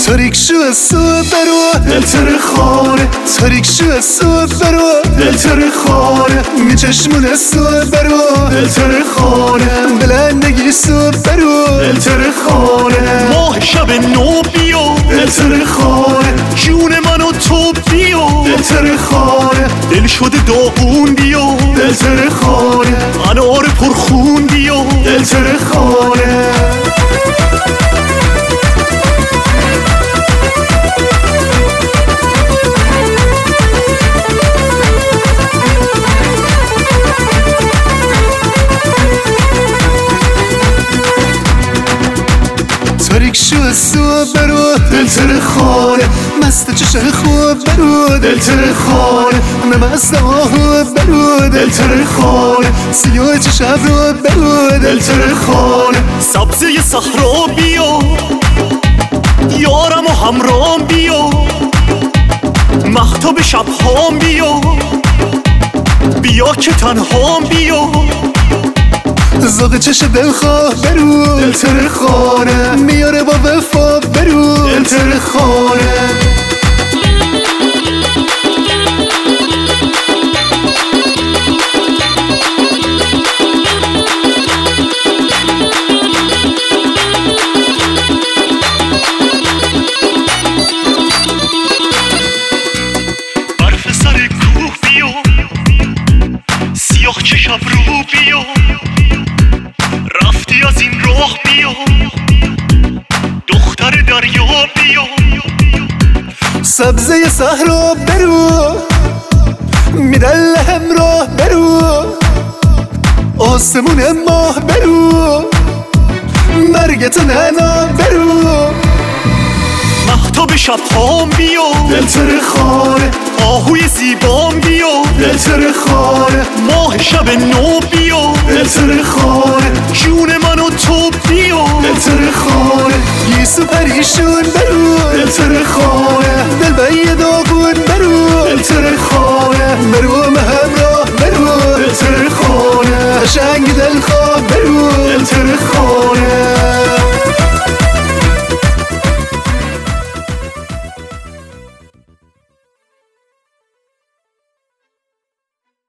تاریک شو از صبح برو دلتر خانه، تاریک شو از صبح برو دلتر خانه، می چشمون صبح برو دلتر خانه، بلندگی صبح برو دلتر خانه، ماه شب نو بیا دلتر خانه، جون من و تو بیا دلتر خانه، دل شده داغون بیا دلتر خانه، انار پرخون بیا دلتر خانه. تاریک شو از صبح برو دلتر خانه، مست چشم خوب برو دلتر خانه، نمست آهو برو دلتر خانه، سیاه چشم رو برو دلتر خانه، سبزه صحرا بیا یارم و همرام بیا مهتاب شبهام بیا بیا که تنهام بیا زاغ چشم دلخواه برو دلتر خانه، میاره با وفا برو دلتر خانه. برف سر کوه بیا سیاه چشم رو بیا رفتی از این راه بیا دختر دریا بیا سبزه صحرا برو میدل همراه برو آسمون ماه برو مرگت ننا برو مهتاب شبهام بیا دلتر خانه، آهوی زیبام بیا دلتر خانه، ماه شب نو بیا دلتر خانه، جون من و تو بیا دلتر خانه، یسو پریشون برو دلتر خانه، دل به داغون برو دلتر خانه، برو همراه برو دلتر خانه، قشنگ دل خانه